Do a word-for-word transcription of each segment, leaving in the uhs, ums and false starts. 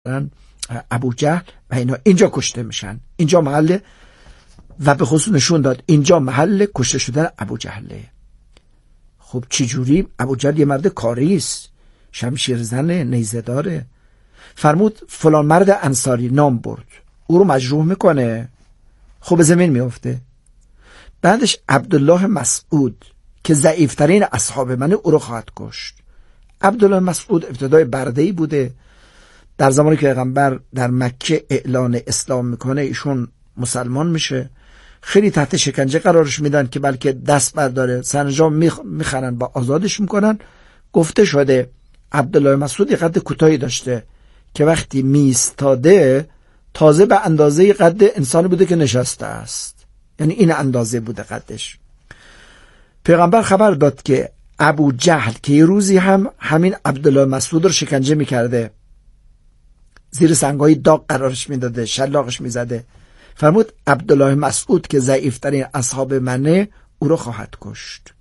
ابو جهل و اینا اینجا کشته میشن. اینجا محل و به خصوص نشون داد اینجا محل کشته شدن ابو جهله. خب چی جوری؟ ابو جهل یه مرد کاری است، شمشیر زنه، نیزه داره. فرمود فلان مرد انصاری، نام برد، او رو مجروح میکنه، خب به زمین میفته. بعدش عبدالله مسعود که ضعیفترین اصحاب منه، او رو خواهد کشت. عبدالله مسعود ابتدای برده‌ای بوده. در زمانی که پیغمبر در مکه اعلان اسلام میکنه ایشون مسلمان میشه. خیلی تحت شکنجه قرارش میدن که بلکه دست برداره، سرانجام میخرن با آزادش میکنن. گفته شده عبدالله مسعود قد کوتاهی داشته که وقتی میستاده تازه به اندازه قد انسانی بوده که نشسته است، یعنی این اندازه بوده قدش. پیغمبر خبر داد که ابو جهل که یه روزی هم همین عبدالله مسعود رو شکنجه میکرده، زیر سنگای داغ قرارش میداده، شلاقش میزده، فرمود عبدالله مسعود که ضعیفترین اصحاب منه، او رو خواهد کشت.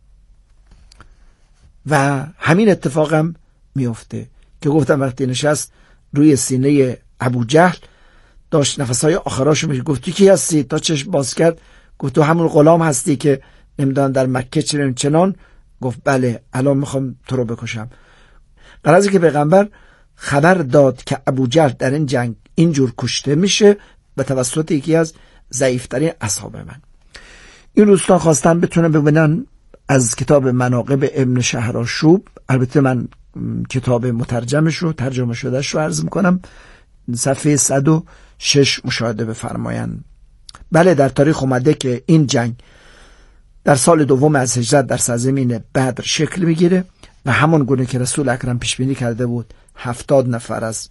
و همین اتفاقم میفته که گفتم وقتی نشست روی سینه ابو جهل داشت نفسهای آخراشو میشه، گفت تو کی هستی؟ تا چشم باز کرد گفت تو همون غلام هستی که نمیدونم در مکه چنین چنان. گفت بله، الان میخوام تو رو بکشم. قرازی که پیغمبر خبر داد که ابو جهل در این جنگ اینجور کشته میشه به توسط یکی از ضعیفترین اصحاب من. این دوستان خواستن بتونن ببینن از کتاب مناقب ابن شهرآشوب، البته من کتاب مترجمش رو ترجمه شدهش رو عرض میکنم، صفحه صد و شش مشاهده بفرمایند. بله در تاریخ اومده که این جنگ در سال دوم از هجرت در سرزمین بدر شکل میگیره و همون گونه که رسول اکرم پیش بینی کرده بود هفتاد نفر از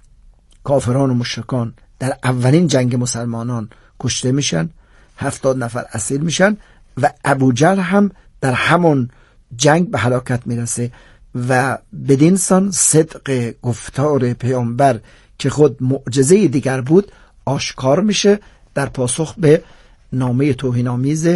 کافران و مشرکان در اولین جنگ مسلمانان کشته میشن، هفتاد نفر اسیر میشن و ابو جهل هم در همون جنگ به هلاکت میرسه و بدین سان صدق گفتار پیامبر که خود معجزه دیگر بود آشکار میشه در پاسخ به نامه توهین‌آمیز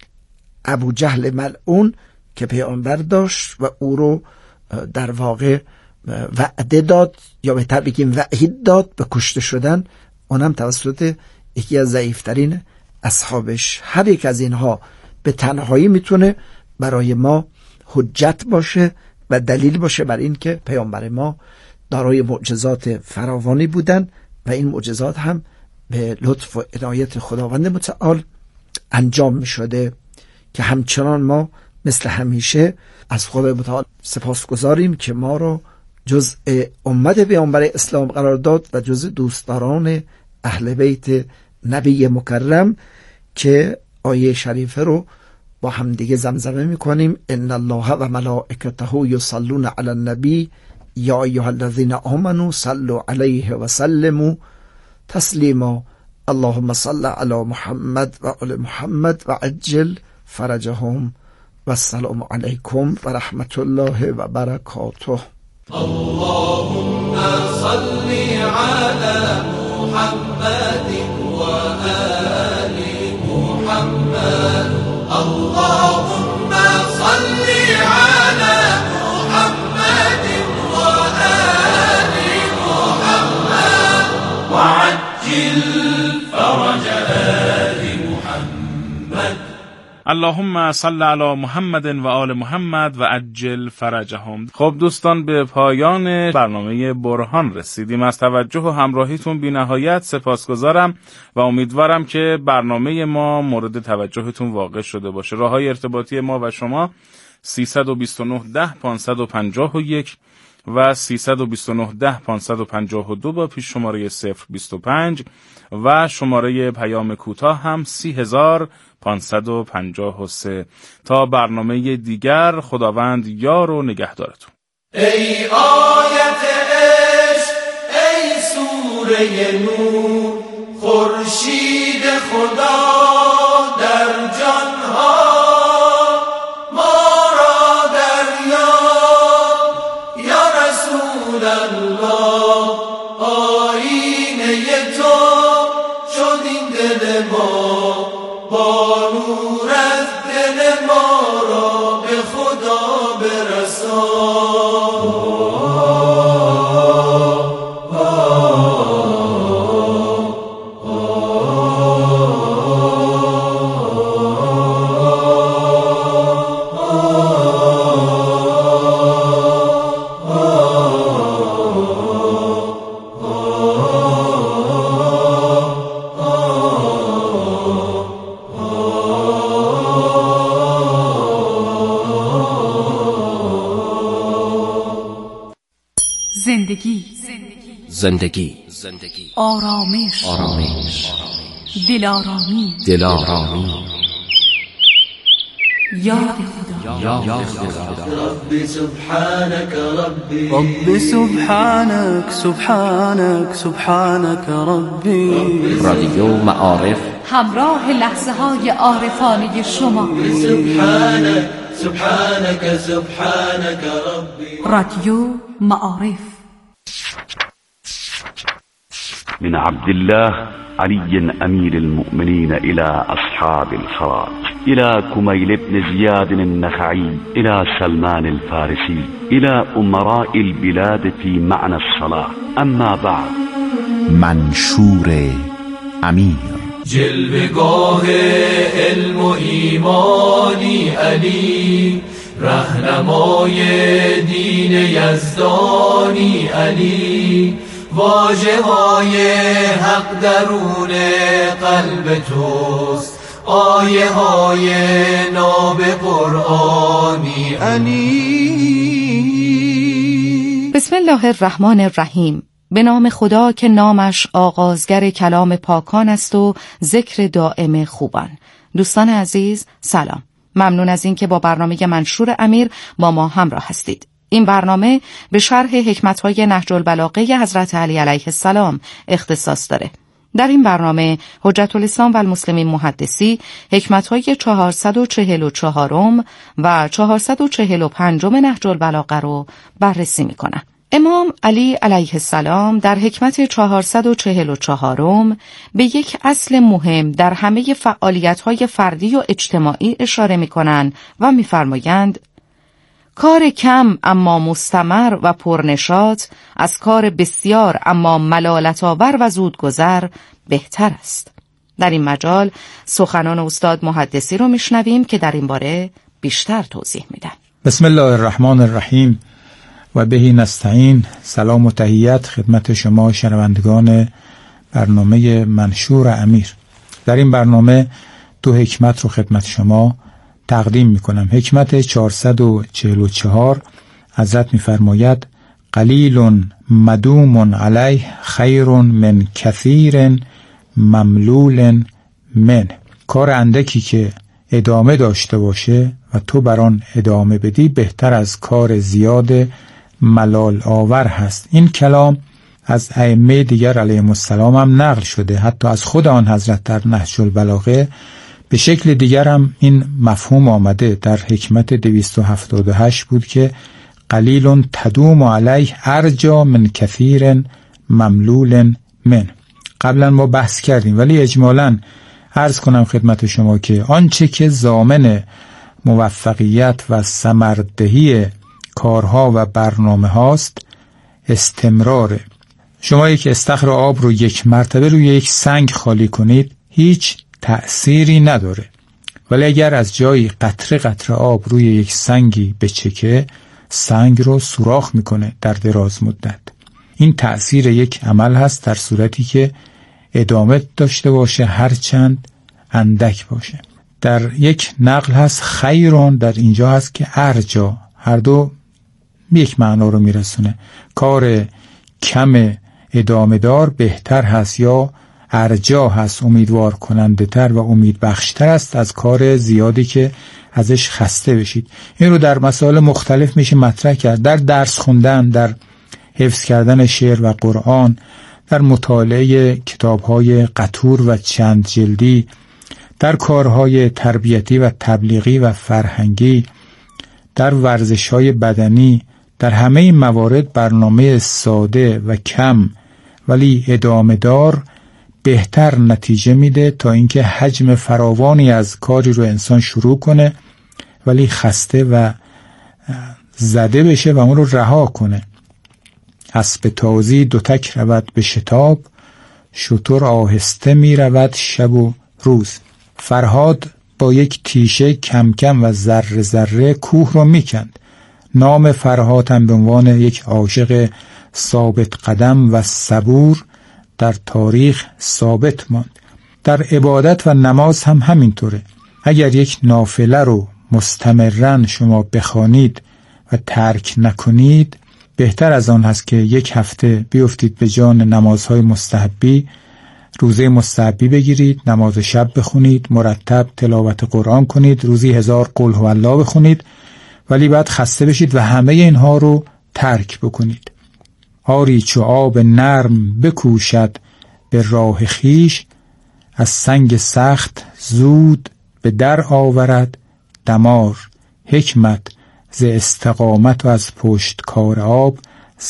ابو جهل ملعون که پیامبر داشت و او رو در واقع وعده داد یا بهتر بگیم وعید داد به کشته شدن، اونم توسط یکی از ضعیفترین اصحابش. هر یک از اینها به تنهایی میتونه برای ما حجت باشه و دلیل باشه بر این که پیامبر ما دارای معجزات فراوانی بودن و این معجزات هم به لطف و عنایت خداوند متعال انجام می شده که همچنان ما مثل همیشه از خدای متعال سپاسگزاریم که ما رو جزء امت پیامبر اسلام قرار داد و جزء دوستداران اهل بیت نبی مکرم که آیه شریفه رو با هم دیگه زمزمه میکنیم. ان الله و ملائکته یصلون علی النبی یا ایها الذین آمنوا صلوا علیه و سلموا تسلیما اللهم صل علی محمد و آل محمد و عجل فرجهم و السلام علیکم و رحمت الله و برکاته. اللهم صل علی محمد و آل محمد. اللهم صل علی محمد و آل محمد وعجل فرج آل محمد. اللهم صل علی محمد و آل محمد و عجل فرجهم. خب دوستان به پایان برنامه برهان رسیدیم. از توجه و همراهیتون بی نهایت سپاسگزارم و امیدوارم که برنامه ما مورد توجهتون واقع شده باشه. راههای ارتباطی ما و شما سیصد و بیست و نه ده پانصد و پنجاه و یک و سیصد و بیست و نه ده پانصد و پنجاه و دو با پیش شماره صفر بیست و پنج و شماره پیام کوتاه هم سی هزار پانصد و پنجاه و سه. تا برنامه دیگر خداوند یار و نگهدارتون. ای آیت عشق، ای سوره نور، خورشید خدا در جانها ما را دریاب. یا رسول الله آینه تو شد این دل ما، با نور از دل ما را به خدا برسان. زندگی آرامش آرامش دلارامی دلارامی یاد خدا یاد خدا ربي سبحانك ربي رب سبحانك سبحانك سبحانك ربي رادیو معارف همراه لحظه های عارفانه شما سبحانك سبحانك سبحانك ربي رادیو معارف. من عبد الله علي أمير المؤمنين إلى أصحاب الخراج، إلى كميل بن زياد النخعي، إلى سلمان الفارسي، إلى أمراء البلاد في معنى الصلاة. أما بعد. منشور امیر جلوگاه علم و ایمانی علی، رهنمای دین یزدانی علی، واژه های حق درون قلب توست، آیه های ناب قرآنی علی. بسم الله الرحمن الرحیم. به نام خدا که نامش آغازگر کلام پاکان است و ذکر دائم خوبان. دوستان عزیز سلام، ممنون از این که با برنامه منشور امیر با ما همراه هستید. این برنامه به شرح حکمت‌های نهج البلاغه حضرت علی علیه السلام اختصاص داره. در این برنامه حجت الاسلام و المسلمین محدثی حکمت‌های چهارصد و چهل و چهارم و چهارصد و چهل و پنجم نهج البلاغه رو بررسی می‌کنن. امام علی علیه السلام در حکمت چهارصد و چهل و چهارم به یک اصل مهم در همه فعالیت‌های فردی و اجتماعی اشاره می‌کنند و می‌فرمایند کار کم اما مستمر و پرنشاط از کار بسیار اما ملالت‌آور و زودگذر بهتر است. در این مجال سخنان استاد محدثی رو میشنویم که در این باره بیشتر توضیح میدن. بسم الله الرحمن الرحیم و بهی نستعین. سلام و تحیت خدمت شما شنوندگان برنامه منشور امیر. در این برنامه دو حکمت رو خدمت شما تقدیم میکنم. حکمت چهارصد و چهل و چهار حضرت میفرماید قلیل مدوم علیه خیر من کثیر مملول من. کار اندکی که ادامه داشته باشه و تو بر آن ادامه بدی بهتر از کار زیاد ملال آور هست. این کلام از ائمه دیگر علیهم السلام هم نقل شده، حتی از خود آن حضرت در نهج البلاغه به شکل دیگر هم این مفهوم آمده. در حکمت دویست و هفتاد و هشت بود که قلیل تدوم علیه ارجا من کثیر مملول من. قبلا ما بحث کردیم ولی اجمالاً عرض کنم خدمت شما که آنچه که ضامن موفقیت و ثمردهی کارها و برنامه هاست استمراره. شما یک استخر آب رو یک مرتبه روی یک سنگ خالی کنید هیچ تأثیری نداره، ولی اگر از جایی قطره قطره آب روی یک سنگی بچکه سنگ رو سوراخ میکنه در دراز مدت. این تأثیر یک عمل هست در صورتی که ادامه داشته باشه، هرچند اندک باشه. در یک نقل هست خیرون، در اینجا هست که ارجا. هر دو یک معنا رو میرسونه. کار کم ادامه دار بهتر هست یا ارجا هست، امیدوار کننده تر و امید بخشتر است از کار زیادی که ازش خسته بشید. این رو در مسائل مختلف میشه مطرح کرد، در درس خوندن، در حفظ کردن شعر و قرآن، در مطالعه کتاب‌های قطور و چند جلدی، در کارهای تربیتی و تبلیغی و فرهنگی، در ورزش‌های بدنی. در همه این موارد برنامه ساده و کم ولی ادامه دار بهتر نتیجه میده تا اینکه حجم فراوانی از کاری رو انسان شروع کنه ولی خسته و زده بشه و اون رو رها کنه. اسب تازی دو تک رود به شتاب، شتر آهسته می رود شب و روز. فرهاد با یک تیشه کم کم و ذره ذره کوه رو می کند. نام فرهاد هم به عنوان یک عاشق ثابت قدم و صبور در تاریخ ثابت ماند. در عبادت و نماز هم همینطوره. اگر یک نافله رو مستمرن شما بخوانید و ترک نکنید بهتر از آن هست که یک هفته بیفتید به جان نمازهای مستحبی، روزه مستحبی بگیرید، نماز شب بخونید، مرتب تلاوت قرآن کنید، روزی هزار قل هو الله بخونید، ولی بعد خسته بشید و همه اینها رو ترک بکنید. آری چو آب نرم بکوشد به راه خیش، از سنگ سخت زود به در آورد دمار. حکمت ز استقامت و از پشت کار آب،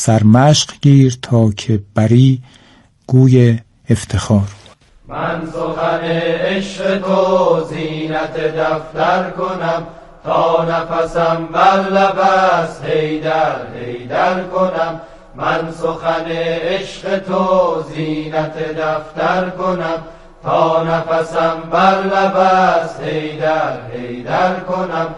سرمشق گیر تا که بری گوی افتخار. من سخن عشق تو زینت دفتر کنم، تا نفسم بر لب است حیدر حیدر کنم. من سخن عشق تو زینت دفتر کنم، تا نفسم بر لب است حیدر حیدر کنم.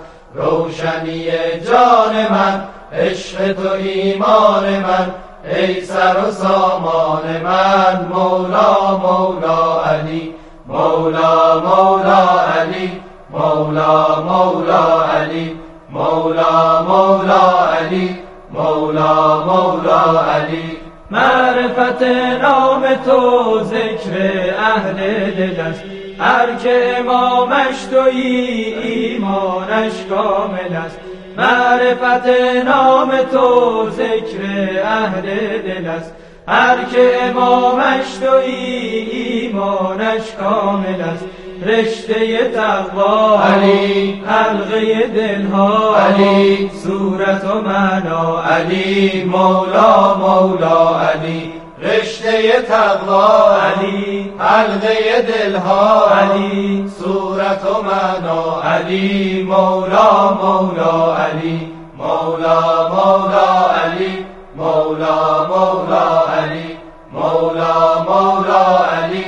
روشنی جان من عشق تو ایمان من، ای سر و سامان من مولا مولا علی، مولا مولا علی، مولا مولا علی، مولا مولا علی، مولا مولا علی. معرفت نام تو ذکر اهل دل است، هر که امامش تویی ایمانش کامل است. معرفت نام تو ذکر اهل دل است، هر که امامش تویی ایمانش کامل است. رشته تقوا علی، حلقه دلها علی، صورت و معنا علی، مولا مولا علی. رشته تقوا علی، حلقه دلها علی، صورت و معنا علی، مولا مولا علی، مولا مولا علی، مولا مولا علی، مولا مولا علی،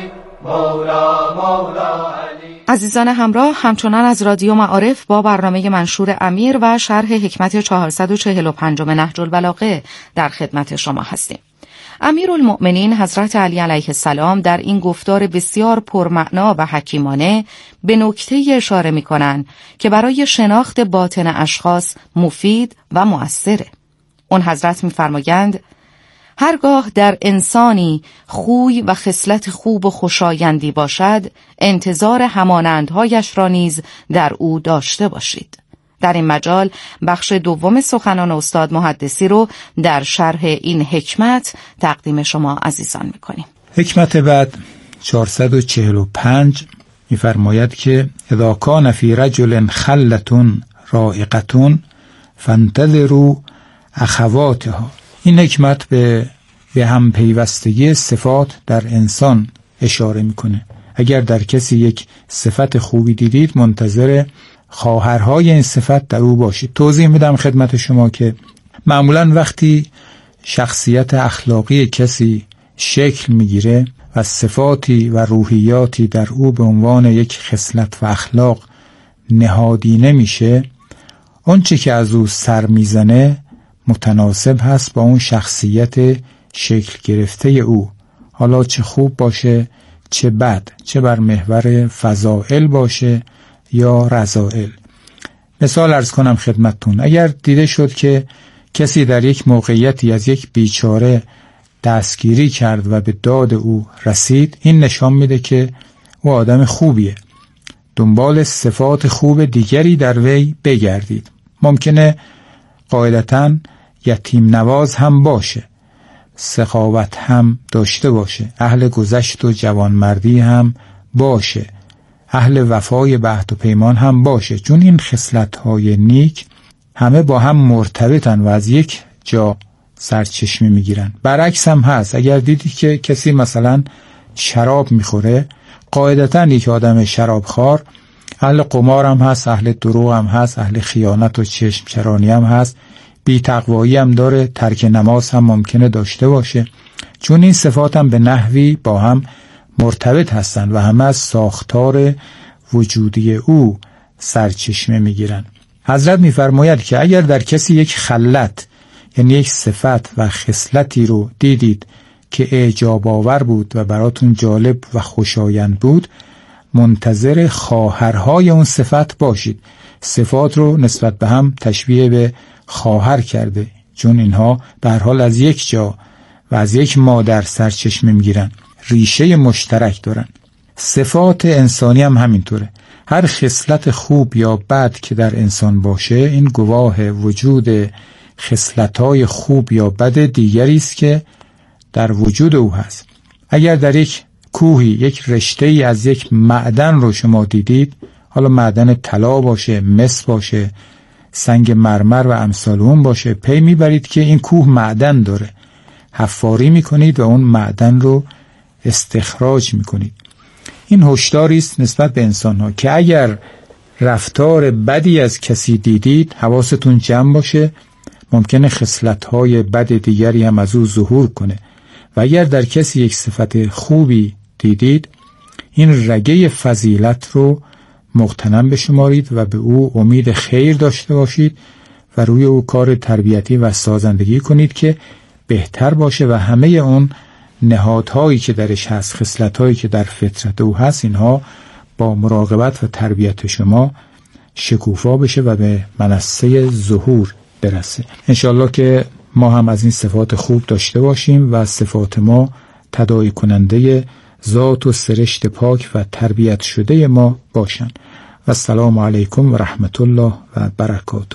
مولا مولا علی. عزیزان همراه، همچنان از رادیو معارف با برنامه منشور امیر و شرح حکمت چهارصد و چهل و پنج نهج البلاغه در خدمت شما هستیم. امیرالمؤمنین حضرت علی علیه السلام در این گفتار بسیار پرمعنا و حکیمانه به نکته اشاره می‌کنند که برای شناخت باطن اشخاص مفید و مؤثره. اون حضرت می‌فرمایند هرگاه در انسانی خوی و خصلت خوب و خوشایندی باشد، انتظار همانندهایش را نیز در او داشته باشید. در این مجال بخش دوم سخنان استاد محدثی رو در شرح این حکمت تقدیم شما عزیزان میکنیم. حکمت بعد چهارصد و چهل و پنج میفرماید که اذا کان فی رجل خلتون رائقتون فانتظروا اخواتها. این حکمت به به هم پیوستگی صفات در انسان اشاره میکنه. اگر در کسی یک صفت خوبی دیدید، منتظر خواهرهای این صفت در او باشید. توضیح میدم خدمت شما که معمولا وقتی شخصیت اخلاقی کسی شکل میگیره و صفاتی و روحیاتی در او به عنوان یک خصلت و اخلاق نهادینه میشه، اون چه که از او سر میزنه متناسب هست با اون شخصیت شکل گرفته او، حالا چه خوب باشه چه بد، چه بر محور فضائل باشه یا رذائل. مثال عرض کنم خدمتتون، اگر دیده شد که کسی در یک موقعیتی از یک بیچاره دستگیری کرد و به داد او رسید، این نشان میده که او آدم خوبیه. دنبال صفات خوب دیگری در وی بگردید. ممکنه قاعدتاً یتیم نواز هم باشه، سخاوت هم داشته باشه، اهل گذشت و جوانمردی هم باشه، اهل وفای به عهد و پیمان هم باشه، چون این خصلت‌های نیک همه با هم مرتبطن و از یک جا سرچشمه میگیرن. برعکس هم هست، اگر دیدی که کسی مثلا شراب میخوره، قاعدتاً یک آدم شرابخوار اهل قمار هم هست، اهل دروغ هم هست، اهل خیانت و چشم چرانی هم هست، بی تقوایی هم داره، ترک نماز هم ممکنه داشته باشه، چون این صفات هم به نحوی با هم مرتبط هستند و همه از ساختار وجودی او سرچشمه میگیرن. حضرت میفرماید که اگر در کسی یک خلت، یعنی یک صفت و خصلتی رو دیدید که اعجاب آور بود و براتون جالب و خوشایند بود، منتظر خواهرهای اون صفت باشید. صفات رو نسبت به هم تشبیه به خواهر کرده، چون اینها به هر حال از یک جا و از یک مادر سرچشمه میگیرن، ریشه مشترک دارن. صفات انسانی هم همینطوره. هر خصلت خوب یا بد که در انسان باشه، این گواه وجود خصلت‌های خوب یا بد دیگری است که در وجود او هست. اگر در یک کوهی یک رشته‌ای از یک معدن رو شما دیدید، حالا معدن طلا باشه، مس باشه، سنگ مرمر و امثال اون باشه، پی میبرید که این کوه معدن داره، حفاری میکنید و اون معدن رو استخراج میکنید. این هشداری است نسبت به انسان‌ها که اگر رفتار بدی از کسی دیدید، حواستون جمع باشه، ممکنه خصلت‌های بد دیگری هم از او ظهور کنه. و اگر در کسی یک صفت خوبی دیدید، این رگه فضیلت رو مغتنم بشمارید و به او امید خیر داشته باشید و روی او کار تربیتی و سازندگی کنید که بهتر باشه و همه اون نهادهایی که درش هست، خصلت‌هایی که در فطرت او هست، اینها با مراقبت و تربیت شما شکوفا بشه و به منصه ظهور برسه. انشالله که ما هم از این صفات خوب داشته باشیم و صفات ما تداعی کننده ذات و سرشت پاک و تربیت شده ما باشن. و السلام علیکم و رحمت الله و برکاته.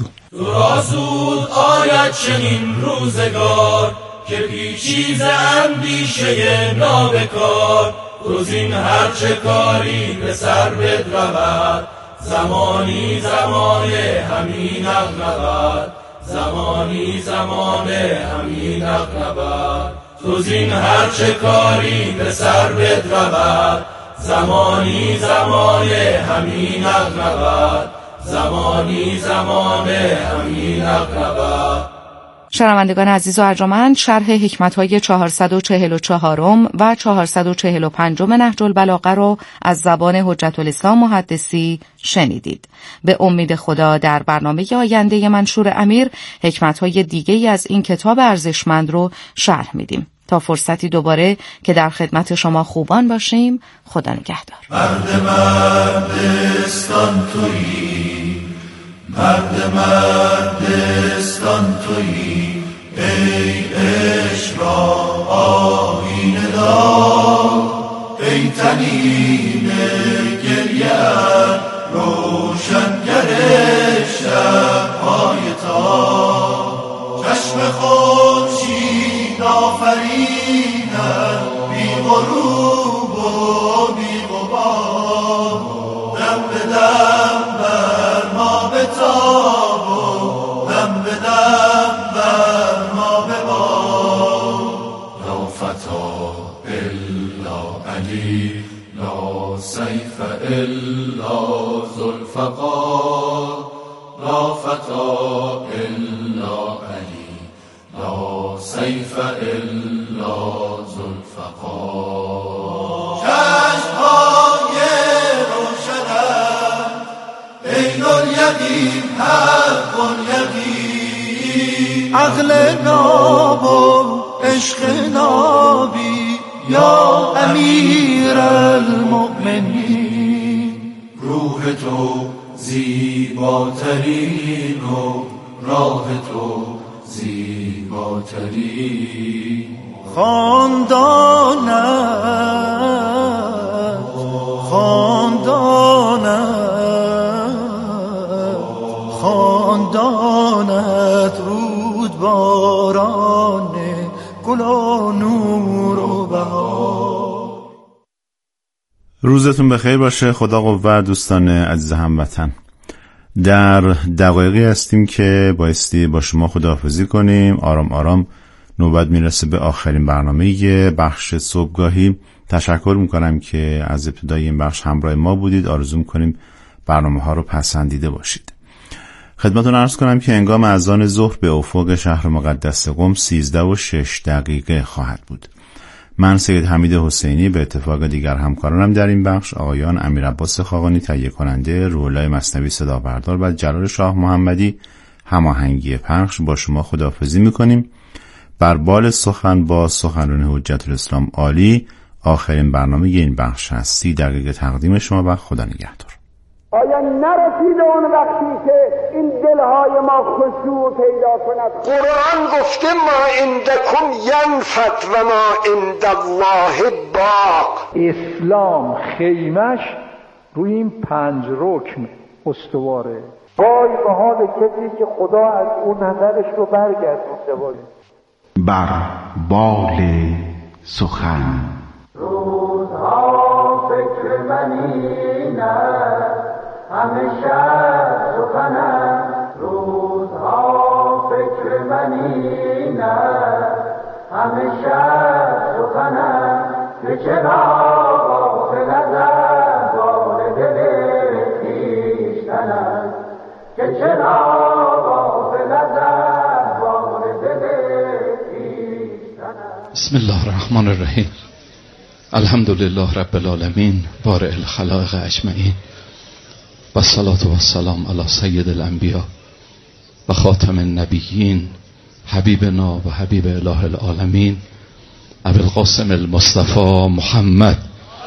رسول آید چنین روزگار که پیچیز اندیشه نابکار، روزین هر چه کاری به سر بدرود، زمانی زمان همین اغنبد، زمانی زمان همین اغنبد. روزین هر چه کاری به سر بدرود، زمانی زمان همین اغنبد، زمانی زمان همین اغنبد. شنوندگان عزیز و ارجمند، شرح حکمت‌های چهارصد و چهل و چهارم و چهارصد و چهل و پنجم نهج البلاغه رو از زبان حجت الاسلام محدثی شنیدید. به امید خدا در برنامه آینده منشور امیر حکمت‌های دیگه‌ای از این کتاب ارزشمند رو شرح میدیم. تا فرصتی دوباره که در خدمت شما خوبان باشیم، خدا نگهدار. مرد مردستان تویی، مرد مردستان تویی، ای عشق را آیینه دار، ای تنین گریه‌ات روشنگر شب‌های تار، چشم خورشید آفرینت بی غروب و بی غبار، دم به دم بر ما بتاب و دم به دم بر ما ببار. لا فتا الا علی، لا سیف الا ذوالفقار، لا فتا الا علی، لا سیف الا ذوالفقار. چشم‌های روشنت عین الیقین، حق الیقین، عقل ناب و عشق نابی، یا امیر المؤمنین. روح تو زیباترین و راه تو زیباترین، خاندانت خاندانت خاندانت رود باران گل و نور و بهار. روزتون بخیر باشه. خدا قوت. دوستان عزیز هموطن، در دقایقی هستیم که بایستی با شما خداحافظی کنیم. آرام آرام نوبت میرسه به آخرین برنامه بخش صبحگاهی. تشکر میکنم که از ابتدای این بخش همراه ما بودید. آرزو میکنیم برنامه ها رو پسندیده باشید. خدمتتون عرض کنم که هنگام اذان ظهر به افق شهر مقدس قم سیزده و شش دقیقه خواهد بود. من سید حمید حسینی به اتفاق دیگر همکارانم در این بخش، آقایان امیر عباس خاقانی تهیه کننده، روح‌الله مثنوی صدا بردار و جلال شاه محمدی هماهنگی پخش، با شما خداحافظی میکنیم. بر بال سخن با سخنران حجت الاسلام عالی، آخرین برنامه این بخش هست. سی دقیقه تقدیم شما و خدا نگهدار. آیا نرسیده اون وقتی که این دلهای ما خشوع پیدا کند. قرآن گفته ما عندکم ینفد و ما عند الله باق. اسلام خیمش روی این پنج رکن استواره. وای به حال کسی که خدا از اون نظرش رو برگردونده باشه. بر بال سخن روزها فکر منی نه همیشه سخنم. روزها فکر منی نه همیشه سخنم. که چرا غافل از احوال دل خویشتنم. که چرا غافل از احوال دل خویشتنم. بسم الله الرحمن الرحیم. الحمد لله رب العالمین بارئ الخلائق اجمعین و الصلاة و السلام علی سید الانبیا و خاتم النبیین حبیبنا و حبیب اله العالمین ابی القاسم المصطفى محمد.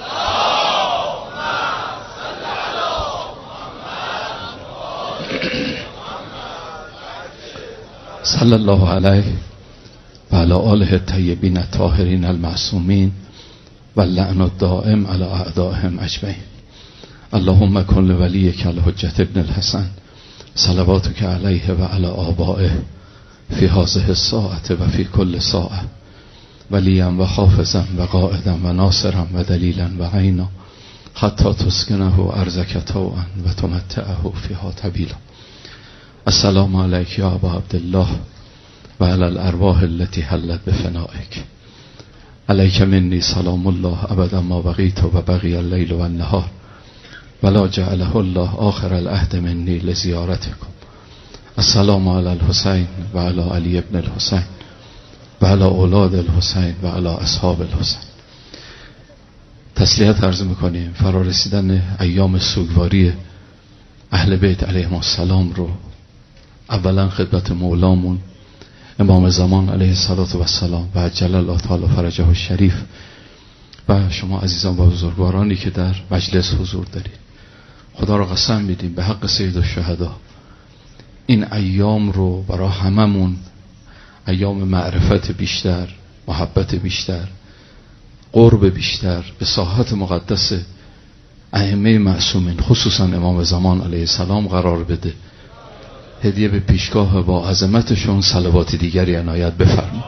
صلی الله علیه و علی آله الطیبین الطاهرین المعصومین و اللعن الدائم علی اعدائهم اجمعین. اللهم کن لولیک الحجة ابن الحسن صلواتک علیه و علی آبائه فی هذه الساعة و فی کل ساعة ولیا و حافظا و قائدا و ناصرا و دلیلا و عینا حتی تسکنه ارضک طوعا و تمتعه فیها طویلا. السلام علیک یا ابا عبدالله و علی الارواح التي حلت بفنائک. علیک منی سلام الله ابدا ما بقیت و بقی اللیل و النهار ولا جعله الله آخر العهد منی لزیارتکم. السلام علی الحسین و علی علی ابن الحسین و علی اولاد الحسین و علی اصحاب الحسین. تسلیت عرض میکنیم فرا رسیدن ایام سوگواری اهل بیت علیهم السلام رو اولا خدمت مولامون امام زمان علیه السلام و عجل الله تعالی فرجه الشریف و شما عزیزان و بزرگوارانی که در مجلس حضور دارید، خدا را قسم میدیم به حق سید الشهدا این ایام رو برای هممون ایام معرفت بیشتر، محبت بیشتر، قرب بیشتر به ساحت مقدس ائمه معصومین خصوصا امام زمان علیه السلام قرار بده. هدیه به پیشگاه با عظمتشون صلوات دیگری عنایت بفرمایید.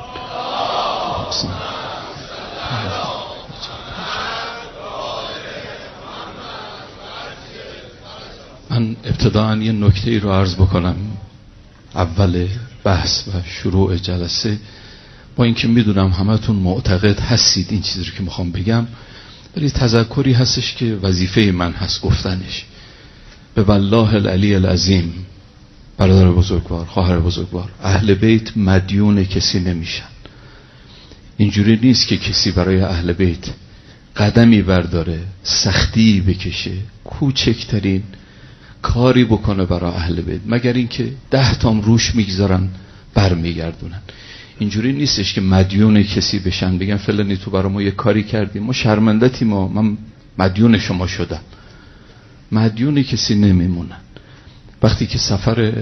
من ابتداء یه نکته ای رو عرض بکنم اول بحث و شروع جلسه، با اینکه میدونم همتون معتقد هستید این چیزی رو که میخوام بگم، ولی تذکری هستش که وظیفه من هست گفتنش. به والله العلی العظیم برادر بزرگوار، خواهر بزرگوار، اهل بیت مدیون کسی نمیشن. اینجوری نیست که کسی برای اهل بیت قدمی برداره، سختی بکشه، کوچکترین کاری بکنه برای اهل بیت، مگر اینکه ده تام روش میگذارن برمیگردونن. اینجوری نیستش که مدیون کسی بشن، بگن فلانی تو برای ما یه کاری کردی، ما شرمندتی، ما من مدیون شما شدم. مدیون کسی نمیمونن. وقتی که سفر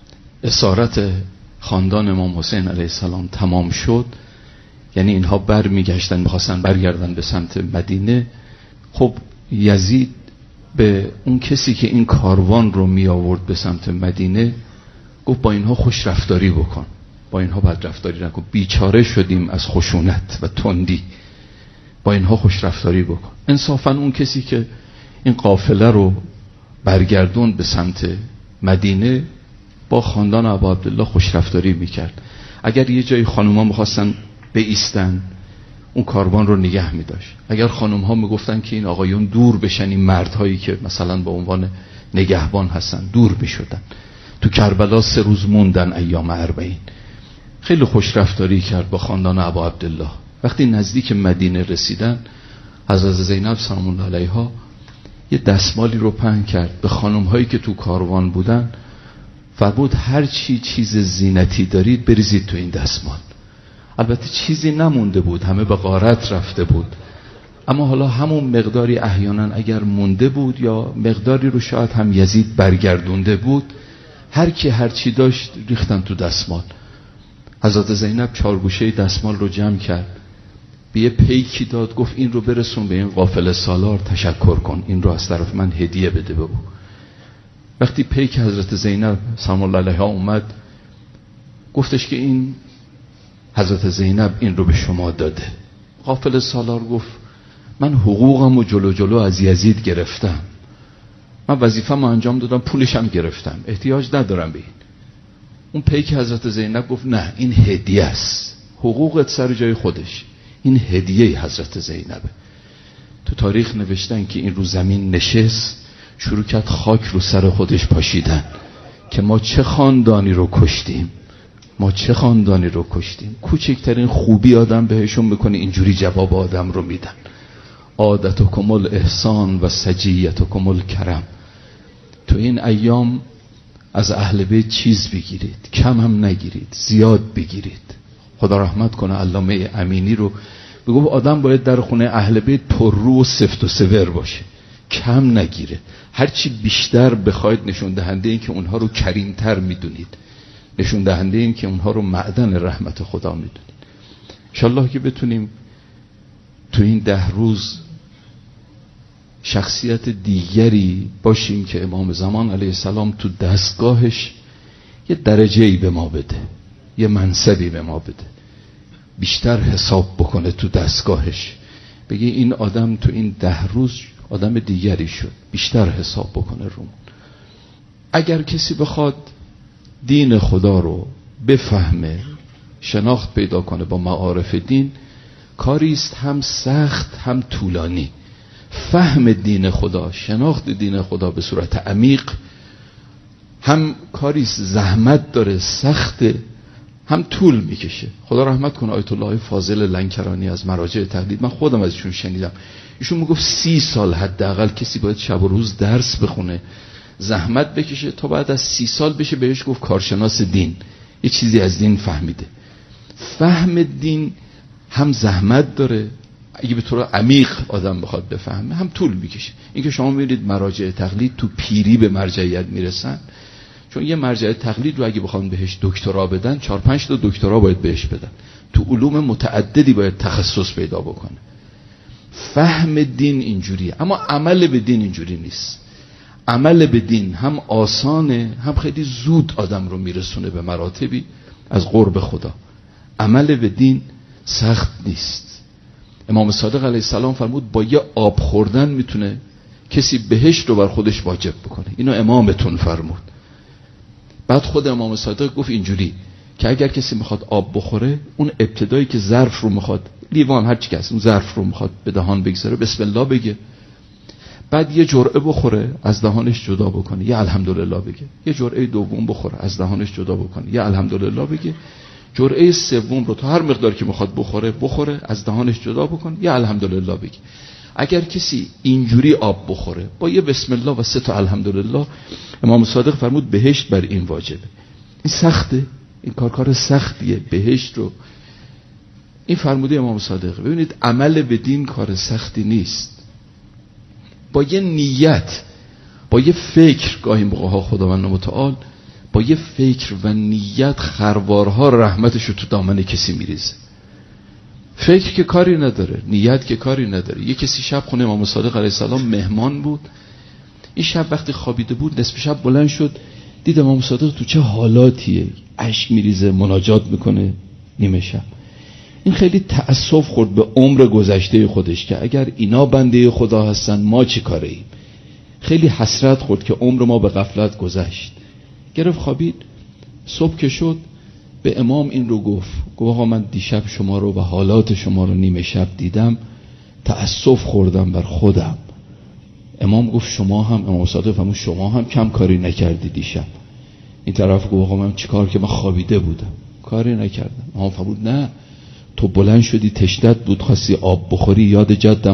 اسارت خاندان امام حسین علیه السلام تمام شد، یعنی اینها بر میگشتن، میخواستن برگردن به سمت مدینه، خب یزید به اون کسی که این کاروان رو می آورد به سمت مدینه گفت با اینها خوش رفتاری بکن، با اینها بد رفتاری نکن، بیچاره شدیم از خشونت و تندی، با اینها خوش رفتاری بکن. انصافا اون کسی که این قافله رو برگردون به سمت مدینه با خاندان ابا عبدالله خوش رفتاری میکرد. اگر یه جای خانوما میخواستن بایستن اون کاروان رو نگه میداشت. اگر خانم ها میگفتن که این آقایون دور بشن، این مردهایی که مثلا به عنوان نگهبان هستن دور میشدن. تو کربلا سه روز موندن ایام اربعین. خیلی خوش رفتاری کرد با خاندان ابا عبدالله. وقتی نزدیک مدینه رسیدن، حضرت زینب سلام الله علیها یه دستمالی رو پهن کرد به خانم هایی که تو کاروان بودن، فرمود هر چی چیز زینتی دارید بریزید تو این دستمال. البته چیزی نمونده بود، همه به غارت رفته بود، اما حالا همون مقداری احیانا اگر مونده بود یا مقداری رو شاید هم یزید برگردونده بود، هر کی هر چی داشت ریختن تو دستمال. حضرت زینب چارگوشه دستمال رو جمع کرد، به یه پیکی داد، گفت این رو برسون به این قافله سالار، تشکر کن، این رو از طرف من هدیه بده به او. وقتی پیک حضرت زینب سلام الله علیها اومد، گفتش که این حضرت زینب این رو به شما داده. قافله سالار گفت من حقوقم و جلو جلو از یزید گرفتم، من وظیفه‌مو انجام دادم، پولشم گرفتم، احتیاج ندارم به این. اون پیک حضرت زینب گفت نه، این هدیه است، حقوقت سر جای خودش، این هدیه حضرت زینبه. تو تاریخ نوشتن که این رو زمین نشست، شروع کرد خاک رو سر خودش پاشیدن که ما چه خاندانی رو کشتیم، ما چه خاندانی رو کشتیم. کوچکترین خوبی آدم بهشون میکنه اینجوری جواب آدم رو میدن. عادتکم الاحسان و سجیتکم الکرم. تو این ایام از اهل بیت چیز بگیرید، کم هم نگیرید، زیاد بگیرید. خدا رحمت کنه علامه امینی رو بگو آدم باید در خونه اهل بیت پررو و سفت و سور باشه، کم نگیره. هرچی بیشتر بخواید نشون دهنده این که اونها رو کریمتر میدونید، نشون دهنده این که اونها رو معدن رحمت خدا میدونید. انشالله که بتونیم تو این ده روز شخصیت دیگری باشیم که امام زمان علیه السلام تو دستگاهش یه درجه‌ای به ما بده، یه منصبی به ما بده، بیشتر حساب بکنه تو دستگاهش، بگی این آدم تو این ده روز آدم دیگری شد، بیشتر حساب بکنه رومون. اگر کسی بخواد دین خدا رو بفهمه، شناخت پیدا کنه با معارف دین، کاریست هم سخت هم طولانی. فهم دین خدا، شناخت دین خدا به صورت عمیق، هم کاریست زحمت داره، سخته، هم طول میکشه. خدا رحمت کنه آیت الله فاضل لنکرانی از مراجع تقلید، من خودم ازشون شنیدم، ایشون میگفت سی سال حداقل کسی باید شب و روز درس بخونه، زحمت بکشه تا بعد از سی سال بشه بهش گفت کارشناس دین، یه چیزی از دین فهمیده. فهم دین هم زحمت داره، اگه به طور عمیق آدم بخواد بفهمه هم طول میکشه. اینکه شما میبینید مراجع تقلید تو پیری به مرجعیت میرسن، چون یه مرجع تقلید رو اگه بخوان بهش دکترا بدن، چهار پنج تا دکترا باید بهش بدن، تو علوم متعددی باید تخصص پیدا بکنه. فهم دین اینجوریه، اما عمل به دین اینجوری نیست. عمل به دین هم آسانه، هم خیلی زود آدم رو میرسونه به مراتبی از قرب خدا. عمل به دین سخت نیست. امام صادق علیه السلام فرمود با یه آب خوردن میتونه کسی بهشت رو بر خودش واجب بکنه. اینو امامتون فرمود. بعد خود امام صادق گفت اینجوری که اگر کسی میخواد آب بخوره، اون ابتدایی که ظرف رو میخواد، لیوان هر چی که هست، اون ظرف رو میخواد به دهان بگذاره، بسم الله بگه. بعد یه جرعه بخوره، از دهانش جدا بکنه، یه الحمدلله بگه. یه جرعه دوم بخوره، از دهانش جدا بکنه، یه الحمدلله بگه. جرعه سوم رو تا هر مقدار که میخواد بخوره بخوره، از دهانش جدا بکنه، یه الحمدلله بگه. اگر کسی اینجوری آب بخوره با یه بسم الله و سه تا الحمدلله، امام صادق فرمود بهشت بر این واجبه. این سخته، این کار کار سختیه، بهشت رو. این فرموده امام صادق. ببینید عمل به دین کار سختی نیست. با یه نیت، با یه فکر، گاهی موقع‌ها خداوند متعال با یه فکر و نیت خروارها رحمتش رو تو دامن کسی میریزه. فکر که کاری نداره، نیت که کاری نداره. یه کسی شب خونه امام صادق علیه السلام مهمان بود. این شب وقتی خوابیده بود، نصف شب بلند شد، دید امام صادق تو چه حالاتیه، اشک میریزه، مناجات میکنه نیمه شب. این خیلی تأسف خورد به عمر گذشته خودش که اگر اینا بنده خدا هستن ما چی کاره ایم. خیلی حسرت خورد که عمر ما به غفلت گذشت. گرفت خوابید. صبح که شد به امام این رو گفت، گفت آقا من دیشب شما رو و حالات شما رو نیمه شب دیدم، تأسف خوردم بر خودم. امام گفت شما هم، امام صادق فرمود شما هم کم کاری نکردی دیشب. این طرف گفت آقا من چیکار که من خوابیده بودم، کاری نکردم. امام فرمود نه، تو بلند شدی، تشنت بود، خواستی آب بخوری، یاد جدم